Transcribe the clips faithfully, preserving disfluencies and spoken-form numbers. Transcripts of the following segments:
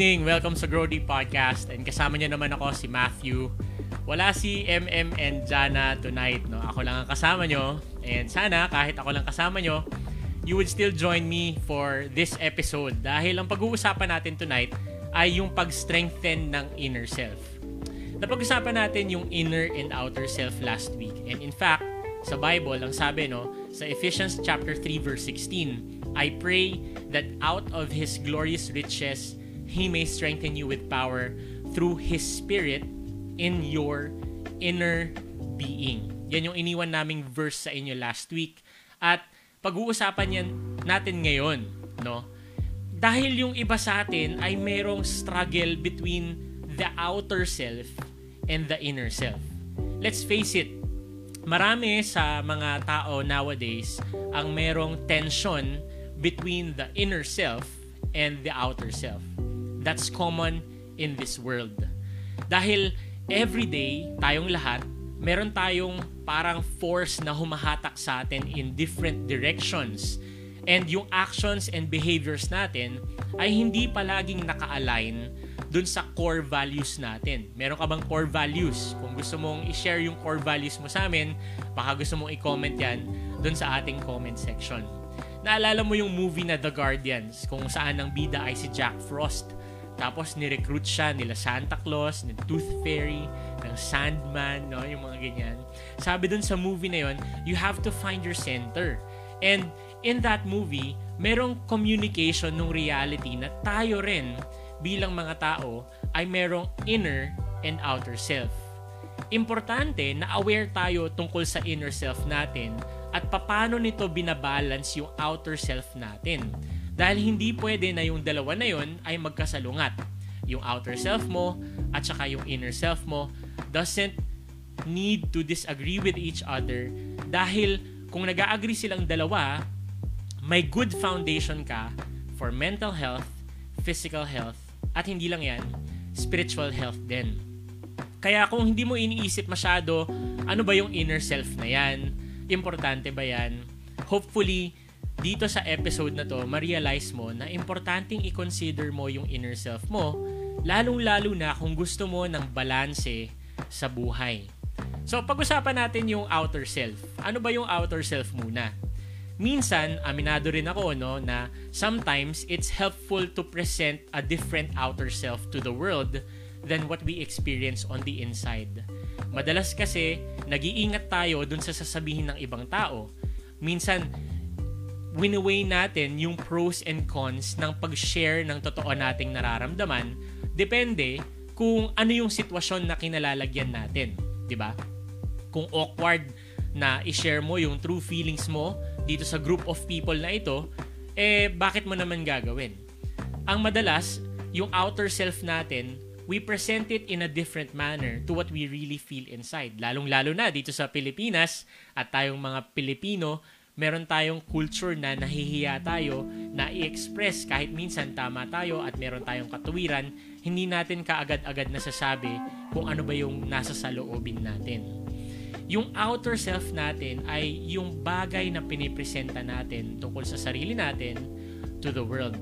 evening! Welcome sa Grow Deep Podcast and kasama niyo naman ako si Matthew. Wala si M M and Jana tonight, no? Ako lang ang kasama niyo and sana kahit ako lang kasama niyo, you would still join me for this episode dahil ang pag-uusapan natin tonight ay yung pag-strengthen ng inner self. Napag-usapan natin yung inner and outer self last week and in fact, sa Bible, ang sabi no, sa Ephesians chapter three verse sixteen, I pray that out of His glorious riches, He may strengthen you with power through His Spirit in your inner being. Yan yung iniwan naming verse sa inyo last week. At pag-uusapan yan natin ngayon, no? Dahil yung iba sa atin ay merong struggle between the outer self and the inner self. Let's face it, marami sa mga tao nowadays ang merong tension between the inner self and the outer self. That's common in this world. Dahil everyday, tayong lahat, meron tayong parang force na humahatak sa atin in different directions. And yung actions and behaviors natin ay hindi palaging naka-align dun sa core values natin. Meron ka bang core values? Kung gusto mong i-share yung core values mo sa amin, baka gusto mong i-comment yan dun sa ating comment section. Naalala mo yung movie na The Guardians, kung saan ang bida ay si Jack Frost. Tapos ni-recruit siya nila Santa Claus, ng Tooth Fairy, ng Sandman, no? Yung mga ganyan. Sabi dun sa movie na yon, you have to find your center. And in that movie, merong communication ng reality na tayo rin bilang mga tao ay merong inner and outer self. Importante na aware tayo tungkol sa inner self natin at paano nito binabalance yung outer self natin. Dahil hindi pwede na yung dalawa na yon ay magkasalungat. Yung outer self mo at saka yung inner self mo doesn't need to disagree with each other dahil kung nag-agree silang dalawa, may good foundation ka for mental health, physical health, at hindi lang yan, spiritual health din. Kaya kung hindi mo iniisip masyado, ano ba yung inner self na yan? Importante ba yan? Hopefully, dito sa episode na to, ma-realize mo na importanteng i-consider mo yung inner self mo, lalong-lalo na kung gusto mo ng balanse sa buhay. So, pag-usapan natin yung outer self. Ano ba yung outer self muna? Minsan, aminado rin ako no, na sometimes it's helpful to present a different outer self to the world than what we experience on the inside. Madalas kasi, nag-iingat tayo dun sa sasabihin ng ibang tao. Minsan, win-weigh natin yung pros and cons ng pag-share ng totoo nating nararamdaman depende kung ano yung sitwasyon na kinalalagyan natin, di ba? Kung awkward na i-share mo yung true feelings mo dito sa group of people na ito, eh bakit mo naman gagawin? Ang madalas, yung outer self natin, we present it in a different manner to what we really feel inside. Lalong-lalo na dito sa Pilipinas at tayong mga Pilipino, meron tayong culture na nahihiya tayo na i-express kahit minsan tama tayo at meron tayong katuwiran, hindi natin kaagad-agad nasasabi kung ano ba yung nasa saloobin natin. Yung outer self natin ay yung bagay na pinipresenta natin tungkol sa sarili natin to the world.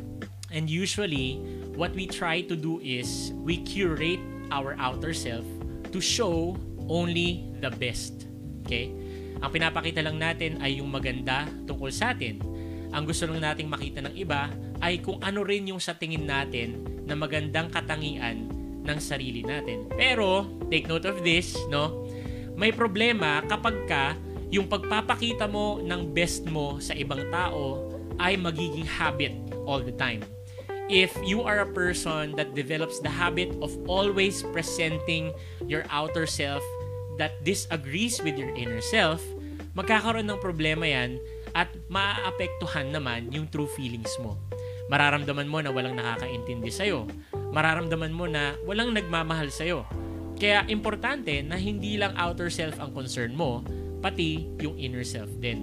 And usually, what we try to do is we curate our outer self to show only the best. Okay? Ang pinapakita lang natin ay yung maganda tungkol sa atin. Ang gusto lang nating makita ng iba ay kung ano rin yung sa tingin natin na magandang katangian ng sarili natin. Pero, take note of this, no? May problema kapag ka yung pagpapakita mo ng best mo sa ibang tao ay magiging habit all the time. If you are a person that develops the habit of always presenting your outer self that disagrees with your inner self, magkakaroon ng problema yan at maaapektuhan naman yung true feelings mo. Mararamdaman mo na walang nakakaintindi sa'yo. Mararamdaman mo na walang nagmamahal sa'yo. Kaya importante na hindi lang outer self ang concern mo, pati yung inner self din.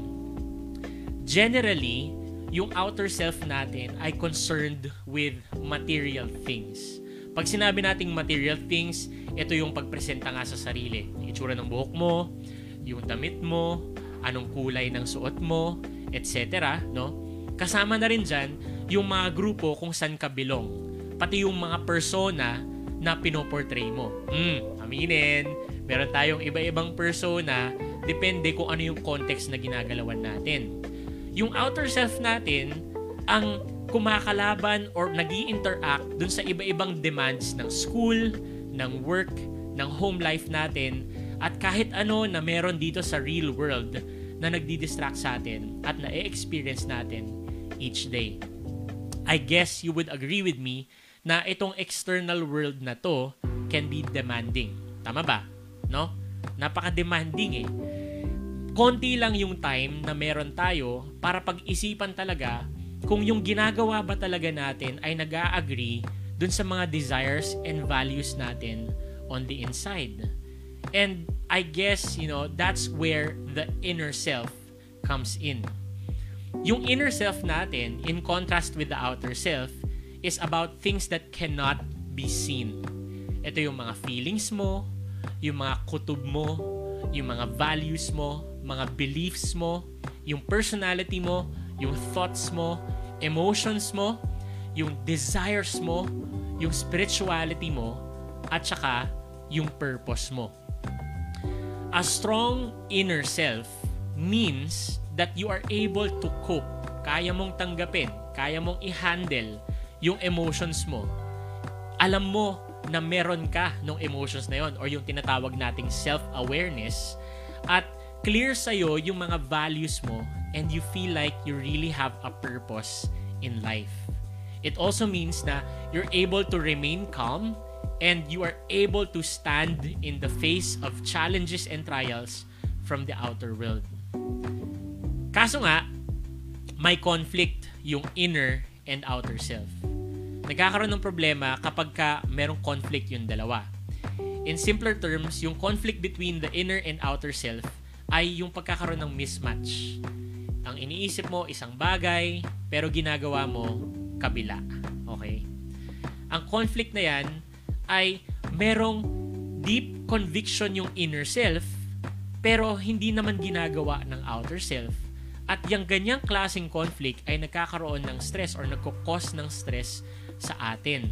Generally, yung outer self natin ay concerned with material things. Pag sinabi nating material things, ito yung pagpresenta nga sa sarili. Yung itsura ng buhok mo, yung damit mo, anong kulay ng suot mo, et cetera. No? Kasama na rin dyan yung mga grupo kung saan ka belong. pati yung mga persona na pinoportray mo. Mm, aminin, meron tayong iba-ibang persona, depende kung ano yung context na ginagalawan natin. Yung outer self natin, ang kumakalaban or nag-i-interact dun sa iba-ibang demands ng school, ng work, ng home life natin, at kahit ano na meron dito sa real world na nagdi-distract sa atin at na-experience natin each day. I guess you would agree with me na itong external world na to can be demanding. Tama ba? No? Napaka-demanding eh. Konti lang yung time na meron tayo para pag-isipan talaga kung yung ginagawa ba talaga natin ay nag-a-agree dun sa mga desires and values natin on the inside. And I guess, you know, that's where the inner self comes in. Yung inner self natin, in contrast with the outer self, is about things that cannot be seen. Ito yung mga feelings mo, yung mga kutob mo, yung mga values mo, mga beliefs mo, yung personality mo, yung thoughts mo, emotions mo, yung desires mo, yung spirituality mo, at saka yung purpose mo. A strong inner self means that you are able to cope. Kaya mong tanggapin, kaya mong i-handle yung emotions mo. Alam mo na meron ka ng emotions na yon or yung tinatawag nating self-awareness, at clear sa'yo yung mga values mo and you feel like you really have a purpose in life. It also means na you're able to remain calm and you are able to stand in the face of challenges and trials from the outer world. Kaso nga, may conflict yung inner and outer self. Nagkakaroon ng problema kapag ka merong conflict yung dalawa. In simpler terms, yung conflict between the inner and outer self ay yung pagkakaroon ng mismatch. Ang iniisip mo isang bagay, pero ginagawa mo kabila. Okay? Ang conflict na yan ay merong deep conviction yung inner self, pero hindi naman ginagawa ng outer self. At yung ganyang klaseng conflict ay nagkakaroon ng stress or nagkukos ng stress sa atin.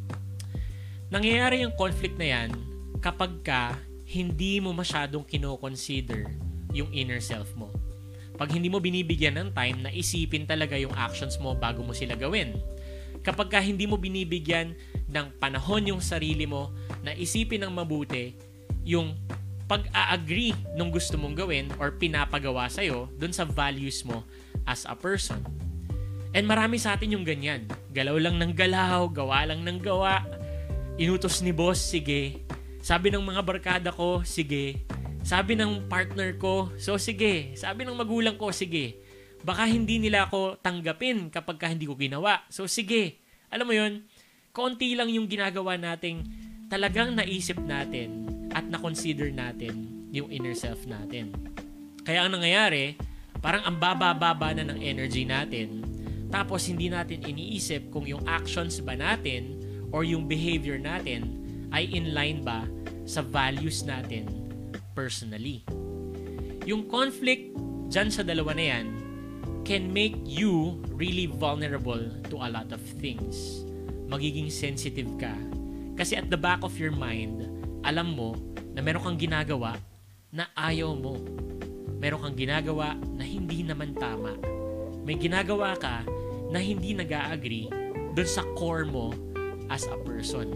Nangyayari yung conflict na yan kapag ka hindi mo masyadong kino-consider yung inner self mo. Pag hindi mo binibigyan ng time na isipin talaga yung actions mo bago mo sila gawin. Kapag ka hindi mo binibigyan ng panahon yung sarili mo na isipin ng mabuti yung pag-a-agree nung gusto mong gawin or pinapagawa sa'yo dun sa values mo as a person. And marami sa atin yung ganyan. Galaw lang ng galaw, gawa lang ng gawa. Inutos ni boss, sige. Sabi ng mga barkada ko, sige. Sabi ng partner ko, so sige. Sabi ng magulang ko, sige. Baka hindi nila ako tanggapin kapag ka hindi ko ginawa. So sige. Alam mo yun, konti lang yung ginagawa nating talagang naisip natin at na-consider natin yung inner self natin. Kaya ang nangyayari, parang ang baba-baba na ng energy natin, tapos hindi natin iniisip kung yung actions ba natin or yung behavior natin ay in line ba sa values natin personally. Yung conflict dyan sa dalawa na yan can make you really vulnerable to a lot of things. Magiging sensitive ka. Kasi at the back of your mind, alam mo na meron kang ginagawa na ayaw mo. Meron kang ginagawa na hindi naman tama. May ginagawa ka na hindi nag-a-agree dun sa core mo as a person.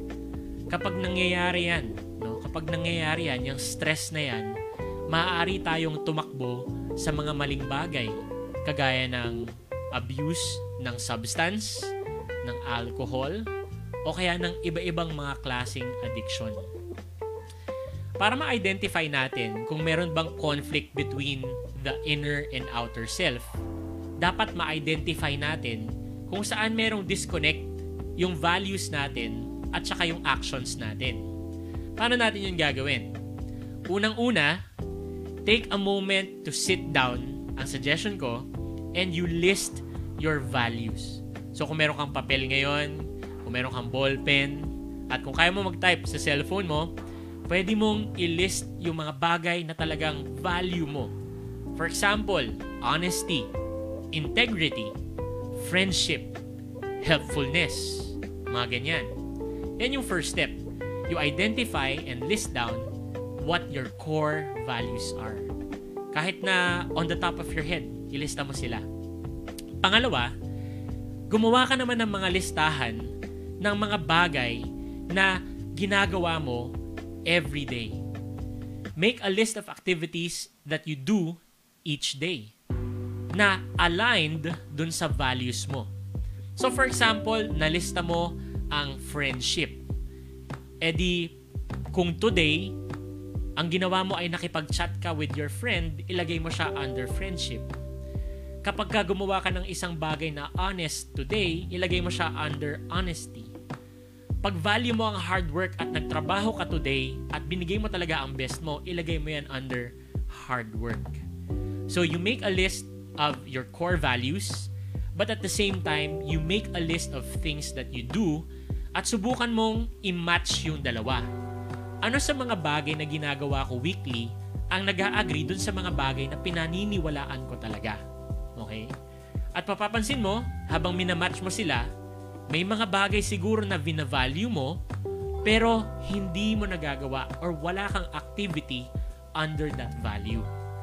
Kapag nangyayari yan, no? Kapag nangyayari yan, yung stress na yan, maaari tayong tumakbo sa mga maling bagay, kagaya ng abuse ng substance, ng alcohol, o kaya ng iba-ibang mga klaseng addiction. Para ma-identify natin kung meron bang conflict between the inner and outer self, dapat ma-identify natin kung saan merong disconnect yung values natin at saka yung actions natin. Paano natin yun gagawin? Unang-una, take a moment to sit down, ang suggestion ko, and you list your values. So kung meron kang papel ngayon, kung meron kang ballpen, at kung kaya mo mag-type sa cellphone mo, pwede mong i-list yung mga bagay na talagang value mo. For example, honesty, integrity, friendship, helpfulness, Mga ganyan. Yan yung first step. You identify and list down what your core values are. Kahit na on the top of your head, ilista mo sila. Pangalawa, gumawa ka naman ng mga listahan ng mga bagay na ginagawa mo every day. Make a list of activities that you do each day na aligned dun sa values mo. So for example, nalista mo ang friendship. E di, kung today, ang ginawa mo ay nakipag-chat ka with your friend, ilagay mo siya under friendship. Kapag ka gumawa ka ng isang bagay na honest today, ilagay mo siya under honesty. Pag value mo ang hard work at nagtrabaho ka today at binigay mo talaga ang best mo, ilagay mo yan under hard work. So you make a list of your core values, but at the same time, you make a list of things that you do at subukan mong i-match yung dalawa. Ano sa mga bagay na ginagawa ko weekly ang nag-a-agree dun sa mga bagay na pinaniniwalaan ko talaga? Okay? At papapansin mo, habang minamatch mo sila, may mga bagay siguro na vina-value mo, pero hindi mo nagagawa or wala kang activity under that value.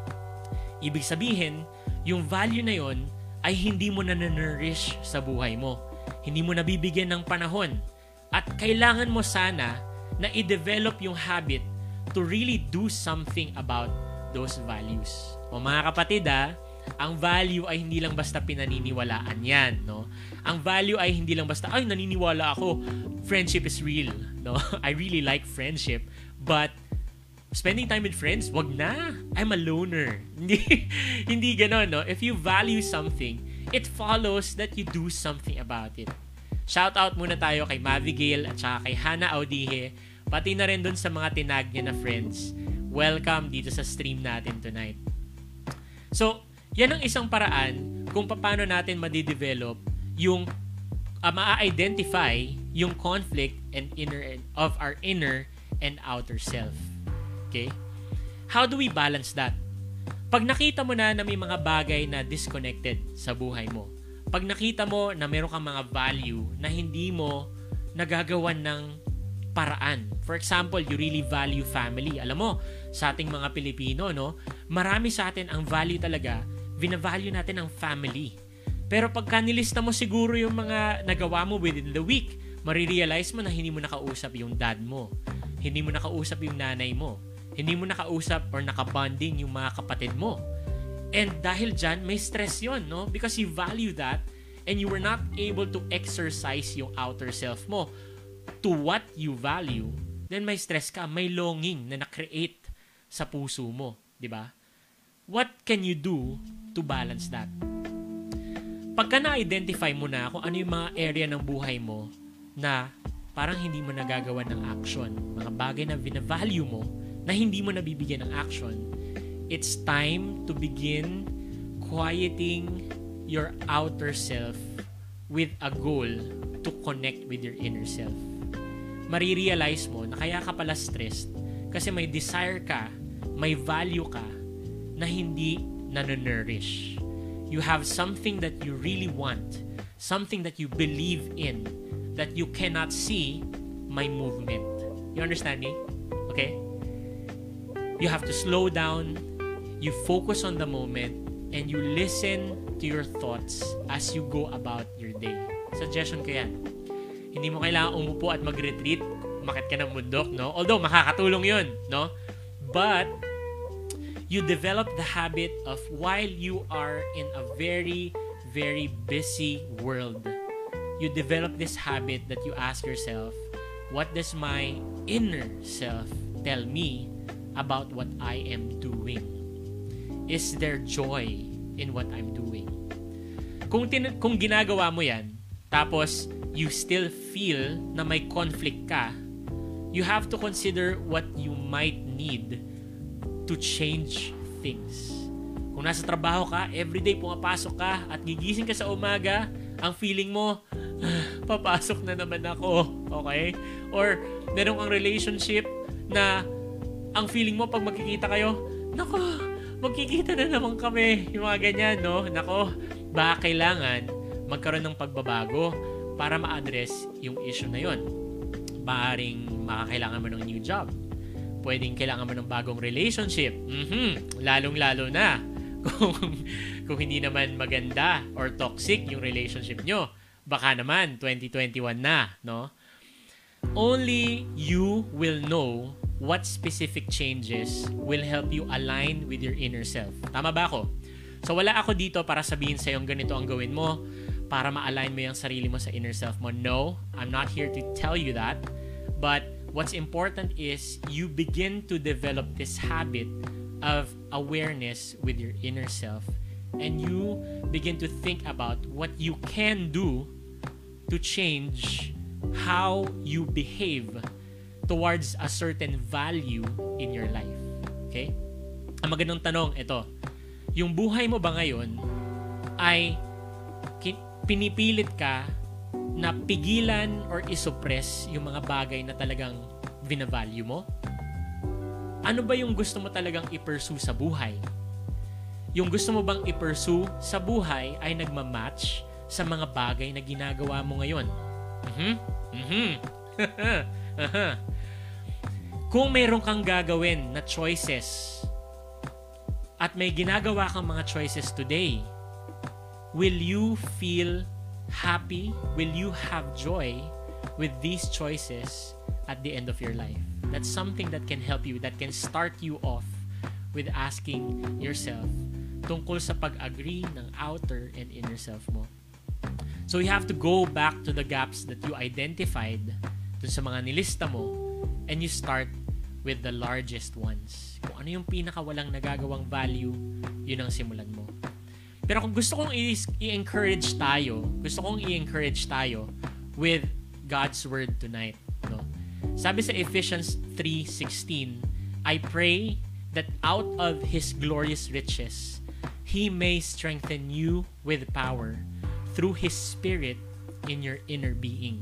Ibig sabihin, yung value na yon ay hindi mo na nourish sa buhay mo. Hindi mo nabibigyan ng panahon. At kailangan mo sana na i-develop yung habit to really do something about those values. O mga kapatid ah, ang value ay hindi lang basta pinaniniwalaan yan, no? Ang value ay hindi lang basta, ay, naniniwala ako, friendship is real, no? I really like friendship, but spending time with friends, wag na. I'm a loner. Hindi, hindi ganon, no? If you value something, it follows that you do something about it. Shout out muna tayo kay Mavi Gale at saka kay Hannah Audihe, pati na rin dun sa mga tinag niya na friends. Welcome dito sa stream natin tonight. So, yan ang isang paraan kung paano natin madidevelop yung uh, ma-identify yung conflict and inner of our inner and outer self. Okay? How do we balance that? Pag nakita mo na na may mga bagay na disconnected sa buhay mo, pag nakita mo na meron kang mga value na hindi mo nagagawan ng paraan. For example, you really value family. Alam mo, sa ating mga Pilipino, no, marami sa atin ang value talaga, vina-value natin ang family. Pero pagka nilista mo siguro yung mga nagawa mo within the week, marirealize mo na hindi mo nakausap yung dad mo. Hindi mo nakausap yung nanay mo. Hindi mo nakausap or nakabonding yung mga kapatid mo. And dahil dyan, may stress yon, no? Because you value that and you were not able to exercise yung outer self mo to what you value, then may stress ka, may longing na na-create sa puso mo, di ba? What can you do to balance that? Pagka na-identify mo na kung ano yung mga area ng buhay mo na parang hindi mo nagagawa ng action, mga bagay na vina-value mo na hindi mo nabibigyan ng action, it's time to begin quieting your outer self with a goal to connect with your inner self. Marirealize mo na kaya ka pala stressed kasi may desire ka, may value ka na hindi nanonourish. You have something that you really want, something that you believe in, that you cannot see my movement. You understand me? Okay? You have to slow down, you focus on the moment, and you listen to your thoughts as you go about your day. Suggestion ko yan. Hindi mo kailangan umupo at mag-retreat, umakit ka ng bundok, no? Although, makakatulong yun, no? But, you develop the habit of while you are in a very, very busy world, you develop this habit that you ask yourself, what does my inner self tell me about what I am doing? Is there joy in what I'm doing? Kung, tin- kung ginagawa mo yan, tapos you still feel na may conflict ka, you have to consider what you might need to change things. Kung nasa trabaho ka, everyday pumapasok ka at gigising ka sa umaga, ang feeling mo, ah, papasok na naman ako. Okay? Or meron kang relationship na ang feeling mo pag magkikita kayo, nako, magkikita na naman kami. Yung mga ganyan, no? Nako, baka kailangan magkaroon ng pagbabago. para ma-address yung issue na yon. Maaring makakailangan mo ng new job. Pwedeng kailangan mo ng bagong relationship. Mm-hmm. Lalong-lalo na kung, kung hindi naman maganda or toxic yung relationship nyo. Baka naman, twenty twenty-one na, no? Only you will know what specific changes will help you align with your inner self. Tama ba ako? So wala ako dito para sabihin sa'yo ganito ang gawin mo para ma-align mo yung sarili mo sa inner self mo. No, I'm not here to tell you that. But what's important is you begin to develop this habit of awareness with your inner self, and you begin to think about what you can do to change how you behave towards a certain value in your life. Okay? Ang magandang tanong, ito. Yung buhay mo ba ngayon ay pinipilit ka na pigilan or isuppress yung mga bagay na talagang vina-value mo? Ano ba yung gusto mo talagang i-pursue sa buhay? Yung gusto mo bang i-pursue sa buhay ay nagmamatch sa mga bagay na ginagawa mo ngayon? Mhm. Mhm. Kung meron kang gagawin na choices at may ginagawa kang mga choices today, will you feel happy? Will you have joy with these choices at the end of your life? That's something that can help you, that can start you off with asking yourself tungkol sa pag-agree ng outer and inner self mo. So you have to go back to the gaps that you identified dun sa mga nilista mo, and you start with the largest ones. Kung ano yung pinakawalang nagagawang value, yun ang simulan mo. Pero kung gusto kong i-encourage tayo, gusto kong i-encourage tayo with God's Word tonight. No? Sabi sa Ephesians three sixteen, I pray that out of His glorious riches, He may strengthen you with power through His Spirit in your inner being.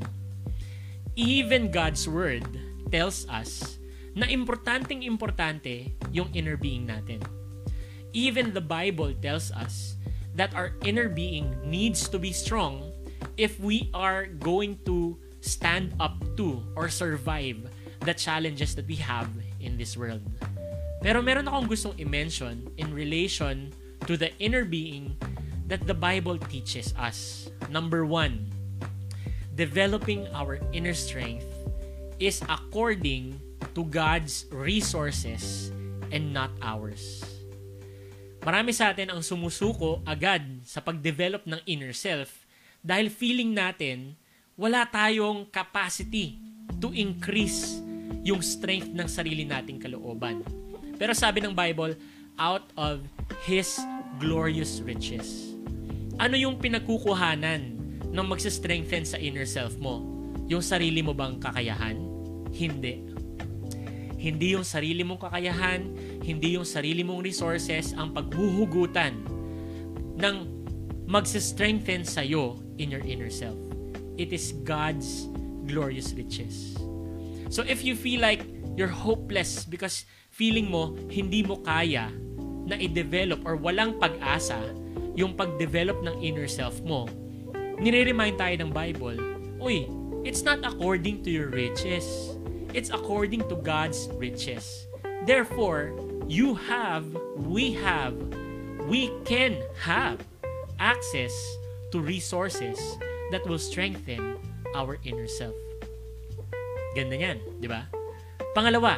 Even God's Word tells us na importanteng importante yung inner being natin. Even the Bible tells us that our inner being needs to be strong if we are going to stand up to or survive the challenges that we have in this world. Pero meron akong gustong i-mention in relation to the inner being that the Bible teaches us. Number one, developing our inner strength is according to God's resources and not ours. Marami sa atin ang sumusuko agad sa pag-develop ng inner self dahil feeling natin wala tayong capacity to increase yung strength ng sarili nating kalooban. Pero sabi ng Bible, out of His glorious riches. Ano yung pinagkukuhanan ng magsa-strengthen sa inner self mo? Yung sarili mo bang kakayahan? Hindi. Hindi yung sarili mong kakayahan, hindi yung sarili mong resources ang paghuhugutan ng magsa-strengthen sa'yo in your inner self. It is God's glorious riches. So if you feel like you're hopeless because feeling mo hindi mo kaya na i-develop or walang pag-asa yung pag-develop ng inner self mo, nire-remind tayo ng Bible, uy, it's not according to your riches. It's according to God's riches. Therefore, you have, we have, we can have access to resources that will strengthen our inner self. Ganda yan, di ba? Pangalawa,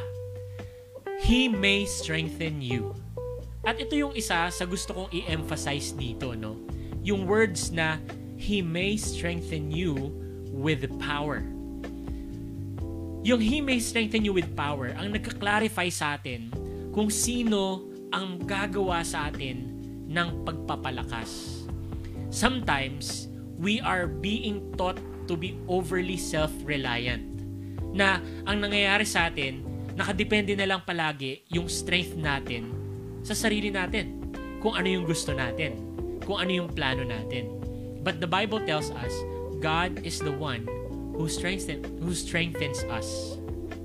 He may strengthen you. At ito yung isa sa gusto kong i-emphasize dito, no? Yung words na He may strengthen you with power. Yung He may strengthen you with power, ang nagka-clarify sa atin kung sino ang gagawa sa atin ng pagpapalakas. Sometimes, we are being taught to be overly self-reliant. Na ang nangyayari sa atin, nakadepende na lang palagi yung strength natin sa sarili natin. Kung ano yung gusto natin. Kung ano yung plano natin. But the Bible tells us, God is the one who strengthens, who strengthens us.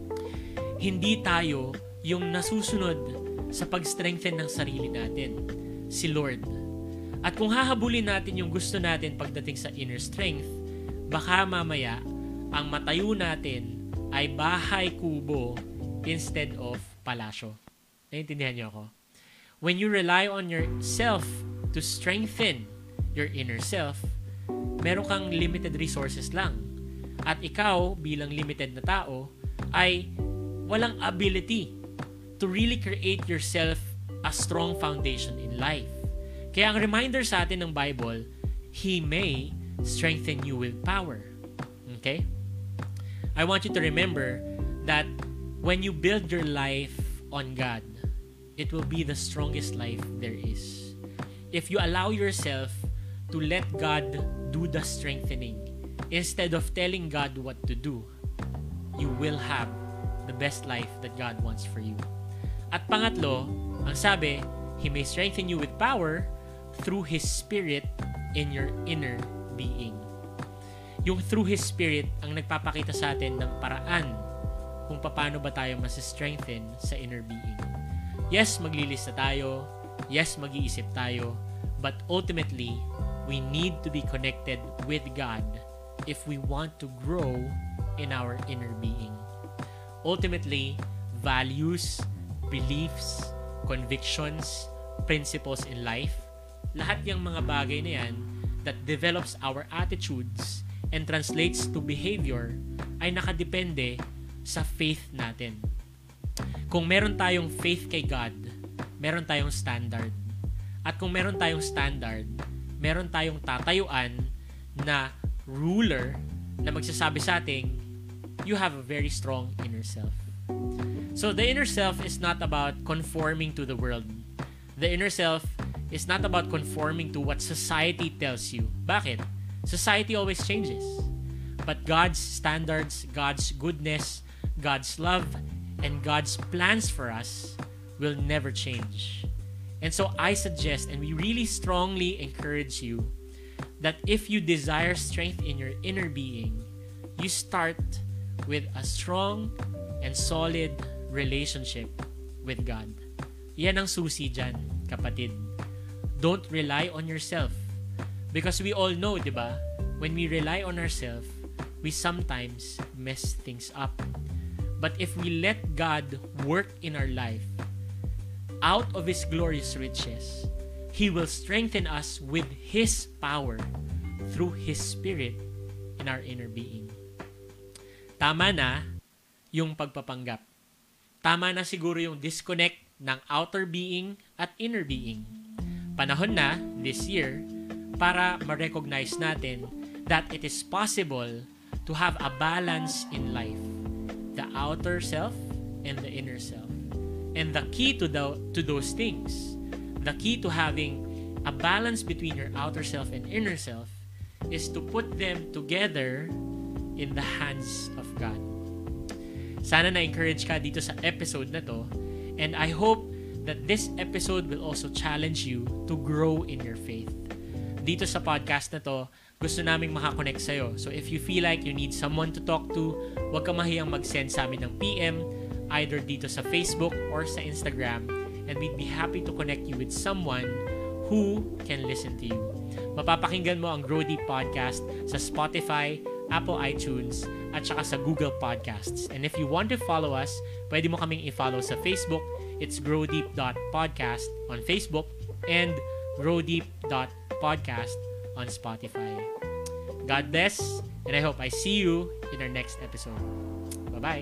Hindi tayo yung nasusunod sa pag-strengthen ng sarili natin. Si Lord. At kung hahabulin natin yung gusto natin pagdating sa inner strength, baka mamaya ang matayo natin ay bahay kubo instead of palasyo. Naiintindihan niyo ako? When you rely on yourself to strengthen your inner self, meron kang limited resources lang. At ikaw, bilang limited na tao, ay walang ability to really create yourself a strong foundation in life. Kaya ang reminder sa atin ng Bible, He may strengthen you with power. Okay? I want you to remember that when you build your life on God, it will be the strongest life there is. If you allow yourself to let God do the strengthening instead of telling God what to do, you will have the best life that God wants for you. At pangatlo, ang sabi, He may strengthen you with power through His Spirit in your inner being. Yung through His Spirit ang nagpapakita sa atin ng paraan kung paano ba tayo mas-strengthen sa inner being. Yes, maglilista tayo. Yes, mag-iisip tayo. But ultimately, we need to be connected with God if we want to grow in our inner being. Ultimately, values, beliefs, convictions, principles in life, lahat yung mga bagay na yan that develops our attitudes and translates to behavior ay nakadepende sa faith natin. Kung meron tayong faith kay God, meron tayong standard. At kung meron tayong standard, meron tayong tatayuan na ruler na magsasabi sa ating, you have a very strong inner self. So the inner self is not about conforming to the world. The inner self is not about conforming to what society tells you. Bakit? Society always changes. But God's standards, God's goodness, God's love, and God's plans for us will never change. And so I suggest, and we really strongly encourage you, that if you desire strength in your inner being, you start with a strong and solid relationship with God. Yan ang susi dyan, kapatid. Don't rely on yourself. Because we all know, di ba? When we rely on ourselves, we sometimes mess things up. But if we let God work in our life, out of His glorious riches, He will strengthen us with His power through His Spirit in our inner being. Tama na yung pagpapanggap. Tama na siguro yung disconnect ng outer being at inner being. Panahon na, this year, para ma-recognize natin that it is possible to have a balance in life. The outer self and the inner self. And the key to the to those things, the key to having a balance between your outer self and inner self is to put them together in the hands of God. Sana na-encourage ka dito sa episode na to, and I hope that this episode will also challenge you to grow in your faith. Dito sa podcast na to, gusto naming makakonect sa'yo. So if you feel like you need someone to talk to, huwag ka mahiyang mag-send sa amin ng P M either dito sa Facebook or sa Instagram, and we'd be happy to connect you with someone who can listen to you. Mapapakinggan mo ang Grow Deep Podcast sa Spotify, Apple iTunes, at saka sa Google Podcasts. And if you want to follow us, pwede mo kaming i-follow sa Facebook. It's grow deep dot podcast on Facebook and grow deep dot podcast on Spotify. God bless, and I hope I see you in our next episode. Bye-bye.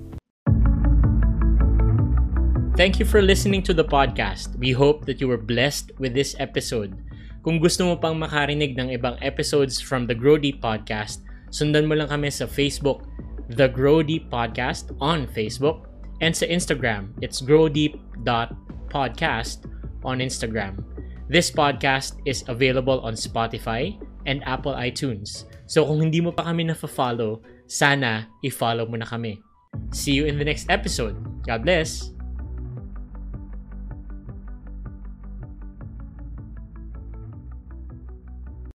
Thank you for listening to the podcast. We hope that you were blessed with this episode. Kung gusto mo pang makarinig ng ibang episodes from the Grow Deep Podcast, sundan mo lang kami sa Facebook, The Grow Deep Podcast on Facebook, and sa Instagram, it's grow deep dot podcast on Instagram. This podcast is available on Spotify and Apple iTunes. So kung hindi mo pa kami na-follow, sana i-follow mo na kami. See you in the next episode. God bless!